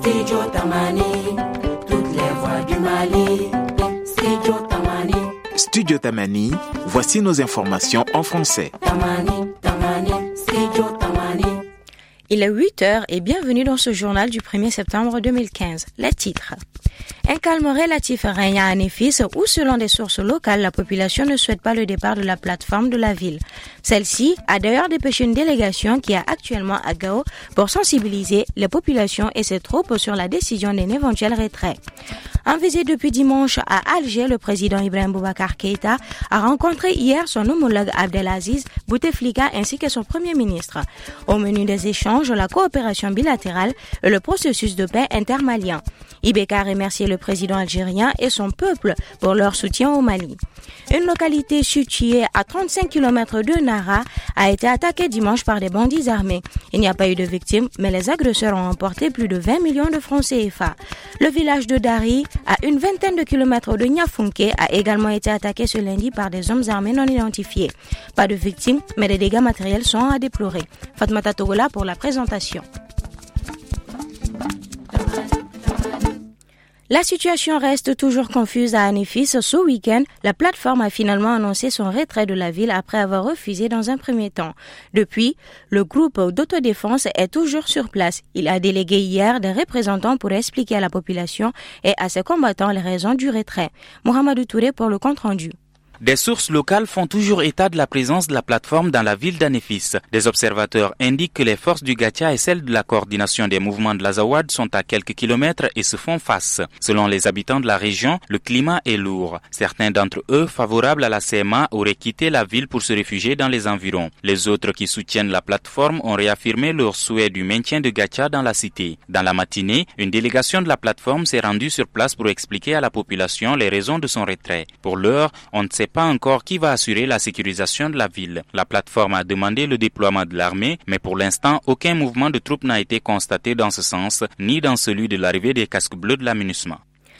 Studio Tamani, toutes les voix du Mali. Studio Tamani. Studio Tamani, voici nos informations en français. Tamani, Tamani, Studio Tamani. Il est 8h et bienvenue dans ce journal du 1er septembre 2015. Les titres. Un calme relatif règne à Anefis où, selon des sources locales, la population ne souhaite pas le départ de la plateforme de la ville. Celle-ci a d'ailleurs dépêché une délégation qui est actuellement à Gao pour sensibiliser les populations et ses troupes sur la décision d'un éventuel retrait. En visite depuis dimanche à Alger, le président Ibrahim Boubacar Keïta a rencontré hier son homologue Abdelaziz Bouteflika ainsi que son premier ministre. Au menu des échanges, la coopération bilatérale et le processus de paix intermalien. IBK a remercié le président algérien et son peuple pour leur soutien au Mali. Une localité située à 35 km de Nara a été attaquée dimanche par des bandits armés. Il n'y a pas eu de victimes, mais les agresseurs ont emporté plus de 20 millions de francs CFA. Le village de Dari, à une vingtaine de kilomètres de Niafunke, a également été attaqué ce lundi par des hommes armés non identifiés. Pas de victimes, mais des dégâts matériels sont à déplorer. Fatmata Togola pour la présentation. La situation reste toujours confuse à Anefis. Ce week-end, la plateforme a finalement annoncé son retrait de la ville après avoir refusé dans un premier temps. Depuis, le groupe d'autodéfense est toujours sur place. Il a délégué hier des représentants pour expliquer à la population et à ses combattants les raisons du retrait. Mohamedou Touré pour le compte-rendu. Des sources locales font toujours état de la présence de la plateforme dans la ville d'Anefis. Des observateurs indiquent que les forces du Gatia et celles de la coordination des mouvements de l'Azawad sont à quelques kilomètres et se font face. Selon les habitants de la région, le climat est lourd. Certains d'entre eux, favorables à la CMA, auraient quitté la ville pour se réfugier dans les environs. Les autres qui soutiennent la plateforme ont réaffirmé leur souhait du maintien de Gatia dans la cité. Dans la matinée, une délégation de la plateforme s'est rendue sur place pour expliquer à la population les raisons de son retrait. Pour l'heure, on ne sait pas encore qui va assurer la sécurisation de la ville. La plateforme a demandé le déploiement de l'armée, mais pour l'instant, aucun mouvement de troupes n'a été constaté dans ce sens, ni dans celui de l'arrivée des casques bleus de la MINUSMA.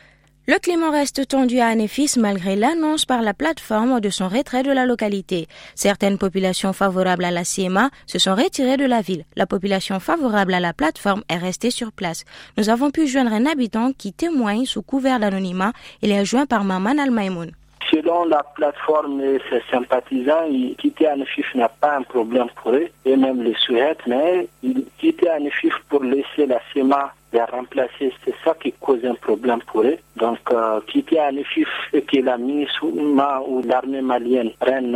Le climat reste tendu à Anefis malgré l'annonce par la plateforme de son retrait de la localité. Certaines populations favorables à la CMA se sont retirées de la ville. La population favorable à la plateforme est restée sur place. Nous avons pu joindre un habitant qui témoigne sous couvert d'anonymat. Il est joint par Maman Al-Maïmoun. Selon la plateforme et ses sympathisants, quitter Anefis n'a pas un problème pour eux, et même les souhaitent, mais quitter Anefis pour laisser la CMA les remplacer, c'est ça qui cause un problème pour eux. Donc, quitter Anefis et que la MINUSMA ou l'armée malienne prennent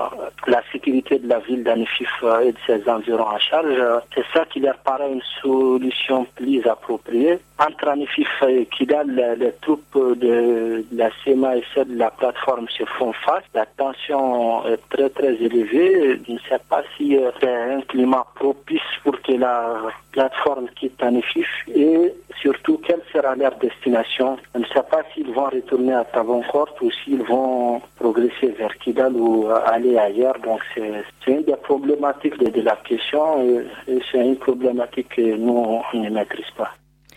la sécurité de la ville d'Anefis et de ses environs en charge, c'est ça qui leur paraît une solution plus appropriée. Entre Anefis et Kidal, les troupes de la CMA et celles de la plateforme se font face. La tension est très très élevée. Je ne sais pas si c'est un climat propice pour que la plateforme quitte Anefis et surtout quelle sera leur destination. Je ne sais pas s'ils vont retourner à Tabancourt ou s'ils vont progresser vers Kidal ou aller ailleurs. Donc c'est une des problématiques de la question et c'est une problématique que nous on ne maîtrise pas.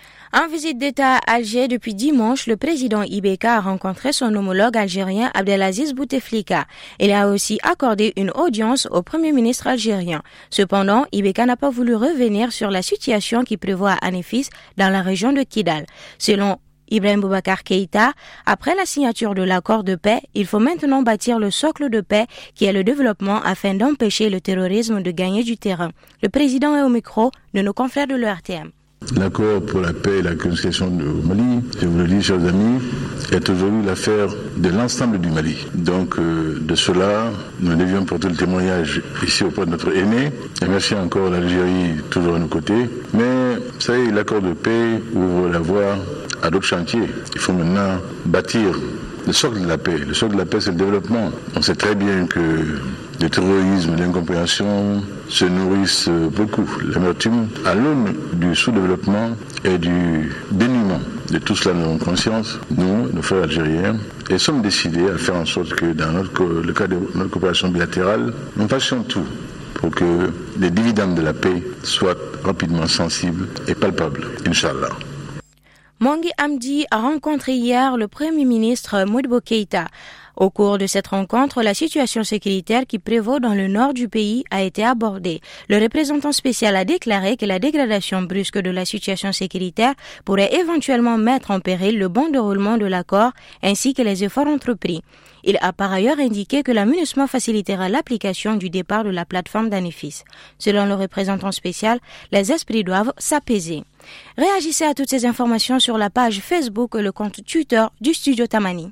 En visite d'État à Alger depuis dimanche, le président IBK a rencontré son homologue algérien Abdelaziz Bouteflika. Il a aussi accordé une audience au premier ministre algérien. Cependant, IBK n'a pas voulu revenir sur la situation qui prévoit à Anefis dans la région de Kidal. Selon Ibrahim Boubacar Keïta, après la signature de l'accord de paix, il faut maintenant bâtir le socle de paix qui est le développement afin d'empêcher le terrorisme de gagner du terrain. Le président est au micro de nos confrères de l'ERTM. L'accord pour la paix et la réconciliation au Mali, je vous le dis, chers amis, est aujourd'hui l'affaire de l'ensemble du Mali. Donc, de cela, nous devions porter le témoignage ici auprès de notre aîné. Et merci encore l'Algérie, toujours à nos côtés. Mais, vous savez, l'accord de paix ouvre la voie à d'autres chantiers. Il faut maintenant bâtir le socle de la paix. Le socle de la paix, c'est le développement. On sait très bien que le terrorisme, l'incompréhension se nourrissent beaucoup. L'amertume, à l'aune du sous-développement et du dénuement de tout cela, nous avons conscience, nous, nos frères algériens, et sommes décidés à faire en sorte que dans le cadre de notre coopération bilatérale, nous fassions tout pour que les dividendes de la paix soient rapidement sensibles et palpables, Inch'Allah. Mangui Amdi a rencontré hier le Premier ministre Modibo Keïta. Au cours de cette rencontre, la situation sécuritaire qui prévaut dans le nord du pays a été abordée. Le représentant spécial a déclaré que la dégradation brusque de la situation sécuritaire pourrait éventuellement mettre en péril le bon déroulement de l'accord ainsi que les efforts entrepris. Il a par ailleurs indiqué que la MINUSMA facilitera l'application du départ de la plateforme d'Anefis. Selon le représentant spécial, les esprits doivent s'apaiser. Réagissez à toutes ces informations sur la page Facebook et le compte Twitter du Studio Tamani.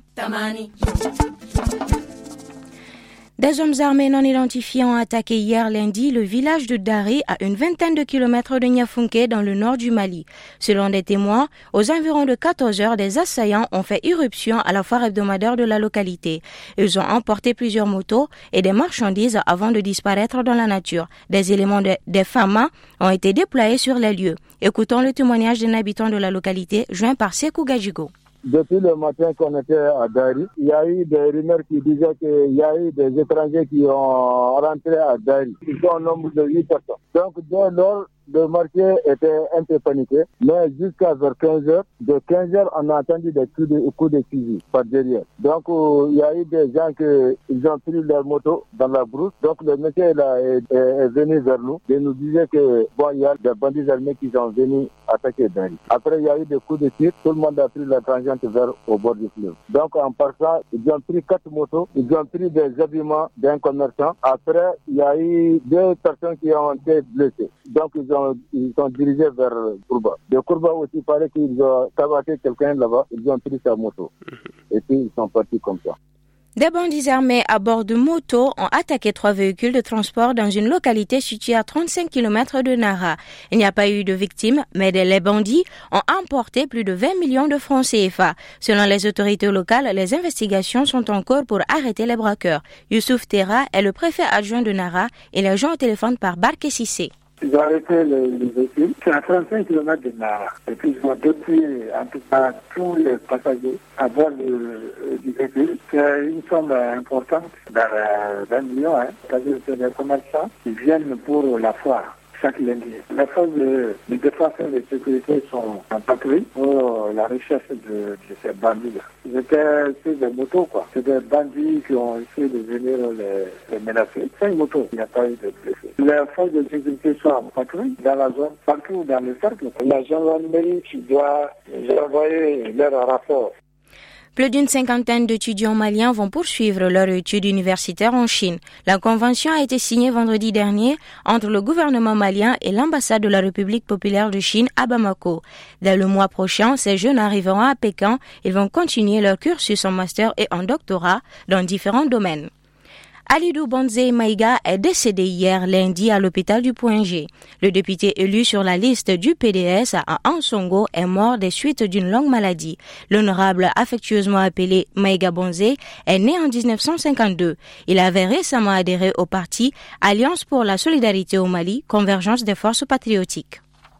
Des hommes armés non identifiés ont attaqué hier lundi le village de Dari à une vingtaine de kilomètres de Niafunké dans le nord du Mali. Selon des témoins, aux environs de 14 heures, des assaillants ont fait irruption à la foire hebdomadaire de la localité. Ils ont emporté plusieurs motos et des marchandises avant de disparaître dans la nature. Des éléments des FAMA ont été déployés sur les lieux. Écoutons le témoignage d'un habitant de la localité, joint par Sekou Gajigo. Depuis le matin qu'on était à Dari, il y a eu des rumeurs qui disaient qu'il y a eu des étrangers qui ont rentré à Dari. Ils sont au nombre de 8 personnes. Donc, dès lors, le marché était un peu paniqué, mais jusqu'à vers 15h, de 15h, on a entendu des coups de fusil par derrière. Donc, il y a eu des gens ils ont pris leur moto dans la brousse. Donc, le monsieur là, est venu vers nous. Il nous disait que, il y a des bandits armés qui sont venus attaquer Dari. Après, il y a eu des coups de tir. Tout le monde a pris la tangente vers au bord du fleuve. Donc, en passant, ils ont pris 4 motos. Ils ont pris des habillements d'un commerçant. Après, il y a eu 2 personnes qui ont été blessées. Donc, ils sont dirigés vers Kourba. De Kourba aussi, il paraît qu'ils ont tabassé quelqu'un là-bas. Ils ont pris sa moto. Et puis, ils sont partis comme ça. Des bandits armés à bord de motos ont attaqué 3 véhicules de transport dans une localité située à 35 km de Nara. Il n'y a pas eu de victimes, mais les bandits ont emporté plus de 20 millions de francs CFA. Selon les autorités locales, les investigations sont en cours pour arrêter les braqueurs. Youssouf Terra est le préfet adjoint de Nara et les gens au téléphone par Barké Sissé. Ils ont arrêté les véhicules. C'est à 35 km de Nara. Et puis ils ont dépouillé en tout cas tous les passagers à bord du véhicule. C'est une somme importante, vers 20 millions. C'est-à-dire que c'est des commerçants qui viennent pour la foire chaque lundi. Les forces de défense et de sécurité sont en patrouille pour la recherche de ces bandits-là. Ils étaient sur des motos, quoi. C'est des bandits qui ont essayé de venir les menacer. C'est une moto, il n'y a pas eu de blessés. Les forces de sécurité sont en patrouille dans la zone, partout dans le cercle. La gendarmerie qui doit envoyer leur rapport. Plus d'une cinquantaine d'étudiants maliens vont poursuivre leur études universitaires en Chine. La convention a été signée vendredi dernier entre le gouvernement malien et l'ambassade de la République populaire de Chine à Bamako. Dès le mois prochain, ces jeunes arriveront à Pékin. Ils vont continuer leur cursus en master et en doctorat dans différents domaines. Alidou Bonze Maïga est décédé hier lundi à l'hôpital du Point G. Le député élu sur la liste du PDS à Ansongo est mort des suites d'une longue maladie. L'honorable, affectueusement appelé Maïga Bonze, est né en 1952. Il avait récemment adhéré au parti Alliance pour la solidarité au Mali, convergence des forces patriotiques.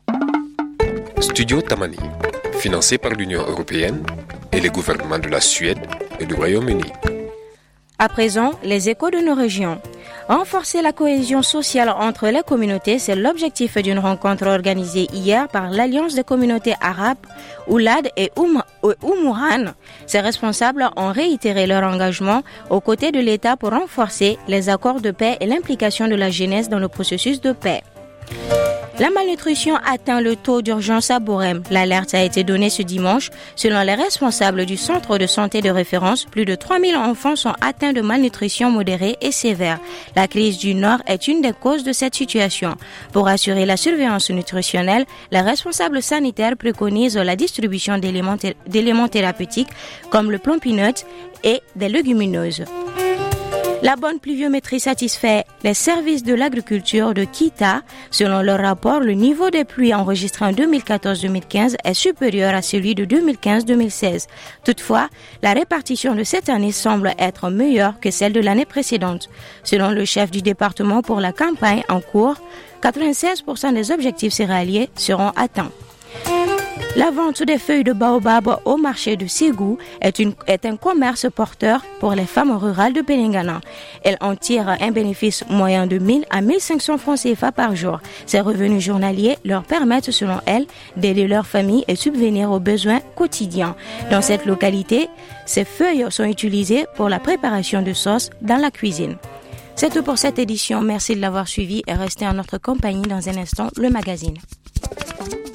Studio Tamani, financé par l'Union européenne et les gouvernements de la Suède et du Royaume-Uni. À présent, les échos de nos régions. Renforcer la cohésion sociale entre les communautés, c'est l'objectif d'une rencontre organisée hier par l'Alliance des communautés arabes, Oulad et Oumouran. Ces responsables ont réitéré leur engagement aux côtés de l'État pour renforcer les accords de paix et l'implication de la jeunesse dans le processus de paix. La malnutrition atteint le taux d'urgence à Borem. L'alerte a été donnée ce dimanche. Selon les responsables du centre de santé de référence, plus de 3000 enfants sont atteints de malnutrition modérée et sévère. La crise du Nord est une des causes de cette situation. Pour assurer la surveillance nutritionnelle, les responsables sanitaires préconisent la distribution d'éléments thérapeutiques comme le plumpinut et des légumineuses. La bonne pluviométrie satisfait les services de l'agriculture de Kita. Selon leur rapport, le niveau des pluies enregistré en 2014-2015 est supérieur à celui de 2015-2016. Toutefois, la répartition de cette année semble être meilleure que celle de l'année précédente. Selon le chef du département pour la campagne en cours, 96% des objectifs céréaliers seront atteints. La vente des feuilles de baobab au marché de Ségou est un commerce porteur pour les femmes rurales de Pelingana. Elles en tirent un bénéfice moyen de 1000 à 1500 francs CFA par jour. Ces revenus journaliers leur permettent, selon elles, d'aider leur famille et subvenir aux besoins quotidiens. Dans cette localité, ces feuilles sont utilisées pour la préparation de sauces dans la cuisine. C'est tout pour cette édition. Merci de l'avoir suivi et restez en notre compagnie. Dans un instant, le magazine.